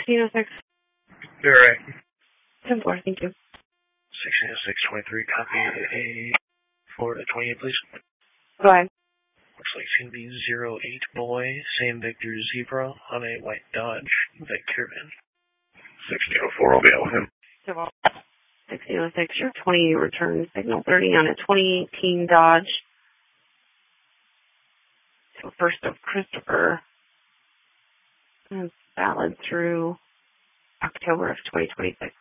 1606. You're right. 10-4, thank you. 160623, copy a Florida 28, please. Go ahead. Looks like it's going to be 08 boy, Sam Victor Zebra on a white Dodge Victor van. 1604, I'll be out with him. 1606, your 20 return signal 30 on a 2018 Dodge. So first of Christopher. And valid through October of 2026.